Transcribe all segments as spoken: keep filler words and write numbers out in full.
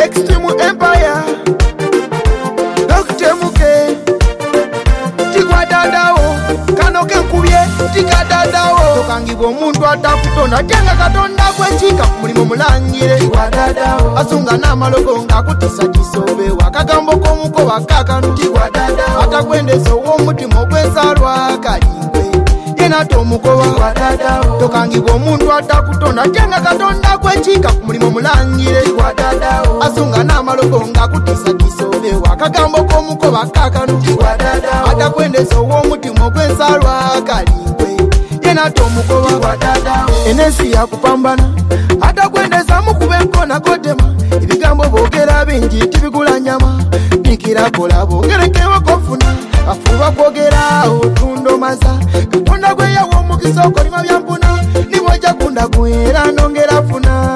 Extreme Empire Doctor Muke Tigwa dadao Kano kenkubye Tiga dadao Tokangibwa omuntu atakutonda Jenga katonda kwechika mulimo mulangire Tigwa dadao Asunga n'amalogo ngakutisa kisobe Wakagambo komuko wakakano Tigwa dadao Atakwendesa owomutima ogw'ensaalwa kalingwe Yenato mukowa Tigwa dadao Tokangibwa omuntu atakutonda Jenga katonda kwechika mulimo mulangire Tigwa dadao Asunga n'amalogo ngakutisa kisobe Wakagambo komuko wakakano Tigwa dadao Atakwendesa owomutima ogw'ensaalwa kalingwe Yenato mukowa Tigwa dadao Enesi ya kupambana Atakwendesa mukube nkona kotema Ibigambo boogera bingi tibigula nyama Nikira kola boogerekewo kofuna Afuba kwogera otundo maza Katonda gwe yawa omukisa okolima byampuna Nibojja kunda gwera nongera funa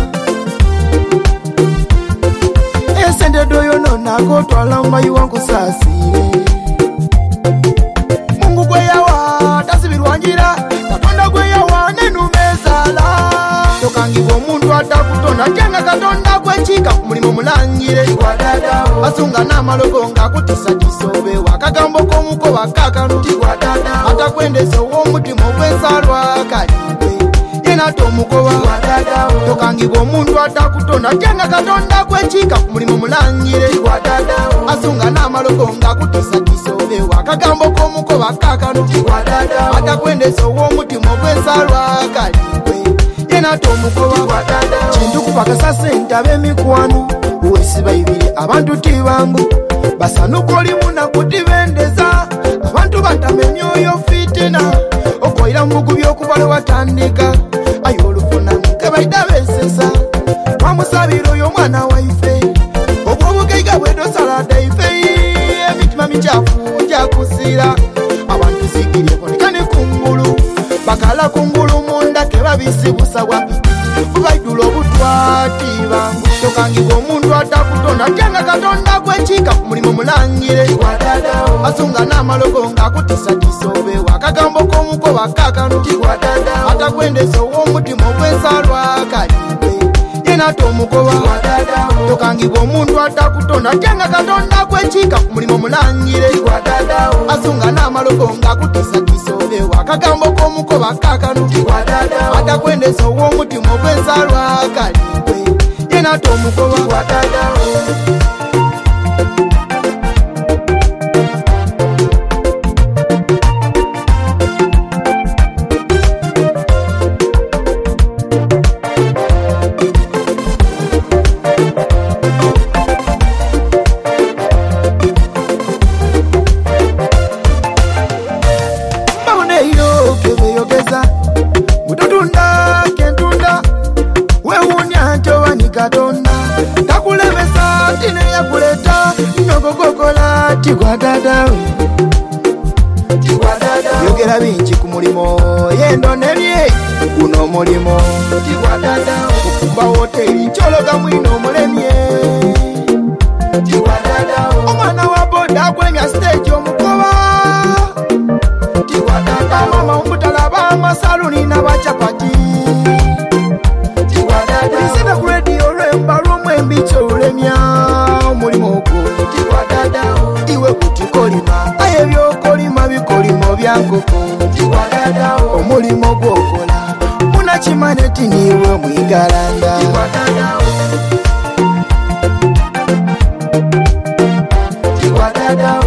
Esente doyo nonako twala mbayiwa nkusasire Mungu gwe yawa tasibirwa njira Katonda gwe yawa nenumezala Tokangibwa omuntu atakutonda Jenga katonda kwechika mulimo mulangire Tigwa dadao Asunga n'amalogo ngakutisa kisobe Wakagambo komuko wakakano Tigwa dadao Atakwendesa owomutima ogw'ensaalwa kalingwe Yenato mukowa Tigwa dadao Tokangibwa omuntu atakutonda Jenga katonda kwechika mulimo mulangire Tigwa dadao Asunga n'amalogo ngakutisa kisobe Wakagambo komuko wakakano Tigwa dadao Atakwendesa owomutima ogw'ensaalwa kalingwe Yenato mukowa Tigwa dadao Kintu kupakasa sente ab'emikwano Uwesiba ibiri abantu tibangu Basanuka olimu nakutibendeza Abantu batama emyoyo fitina Okoira mugubi okubala watandika Ayo olufuna nke baida besesa Twamusabira oyo omwana waife Obwobugeiga bwedosala ife Emitima michafu jakusira Abantu sikirye konikane kungulu Bakala kungulu munda kebabisibusa wapi Ubaidula obutwati bangu Tokangibwa omuntu atakutonda Jenga katonda kwechika mulimo mulangire Tigwa dadao Asunga n'amalogo ngakutisa kisobe Wakagambo komuko wakakano Tigwa dadao Atakwendesa owomutima ogw'ensaalwa kalingwe Yenato mukowa Tigwa dadao Tokangibwa omuntu atakutonda Jenga katonda kwechika mulimo mulangire Tigwa dadao Asunga n'amalogo ngakutisa kisobe Wakagambo komuko wakakano Tigwa dadao Atakwendesa owomutima ogw'ensaalwa kalingwe Yenato mukowa Tigwa dadao Katonda takulebesa tine yakuleta nogogogola Tigwa dadao Tigwa dadao yogera bingi ku mulimo yendo nebye guno mulimo Tigwa dadao okumba hoteli kyologa mwino mulemye Tigwa dadao omwana wa boda gwemya stage omukoba Tigwa dadao mama omutalaba amasaluni n'abachapati Tigwa dadao isina ku radio lwembalumu embicho ulemya omulimo ogwo Tigwa dadao iwe kutikolima aye byokolima bikolimo byankoko Tigwa dadao omulimo gwokola munakimaneti niwe mwigalanda Tigwa dadao Tigwa dadao